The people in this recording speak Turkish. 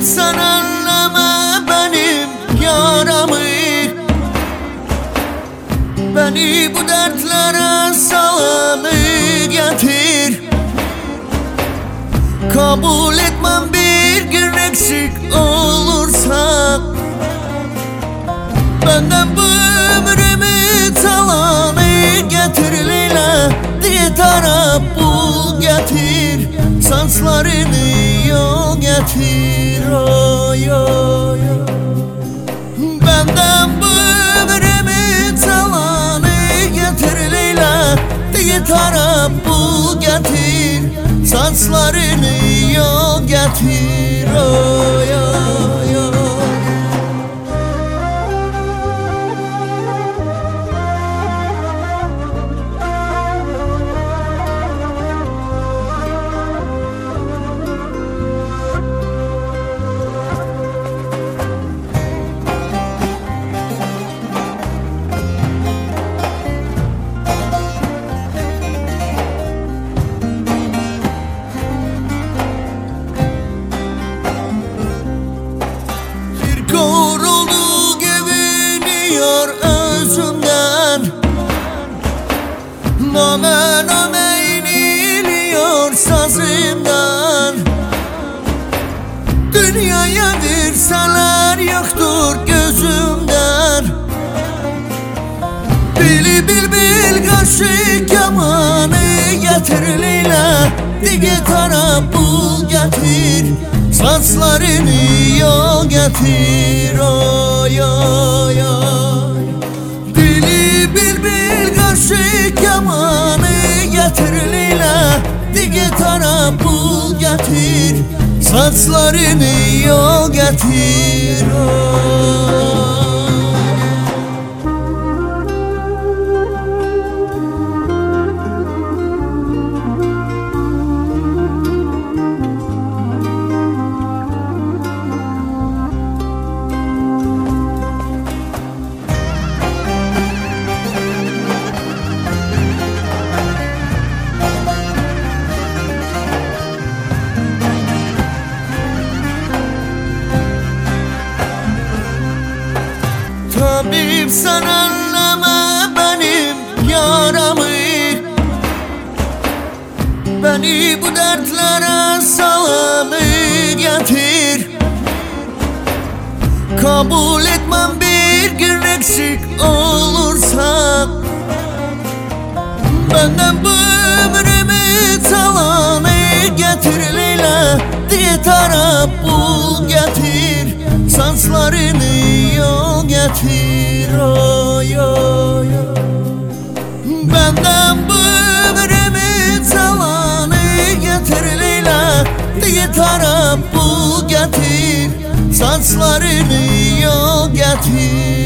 sen anlama benim yaramı. Beni bu dertlere salanı getir. Kabul etmem bir gün eksik olursa. Benden bu ömrümü talanı getir Leyla. Diye taraf bul getir. Sanslarını yol getir. Oy oy. Benden bu ömrümü talanı getir Leyla. Diye taraf bul getir. Sanslarını yol getir. Oy oy oy. Koruldu güveniyor özümden. Name name iniliyor sazımdan. Dünyaya dirseler yoktur gözümden. Bil bil bil kaşı kemanı getir Leyla. Dige taraf bul getir. Sanslarını yol getir. Oy oy oy. Dili bil bil kaşı kemanı getir Leyla. Dige taraf bul getir. Sanslarını yol getir. Oy. Tabip sen anlama benim yaramı. Beni bu dertlere salanı getir. Kabul etmem bir gün eksik olursa. Benden bu ömrümü talanı getir Leyla. Diye taraf bul getir. Sanslarını yol getir. Oy oy. Benden bu ömrümü talanı getir Leyla. Diye taraf bul getir. Sanslarını yol getir.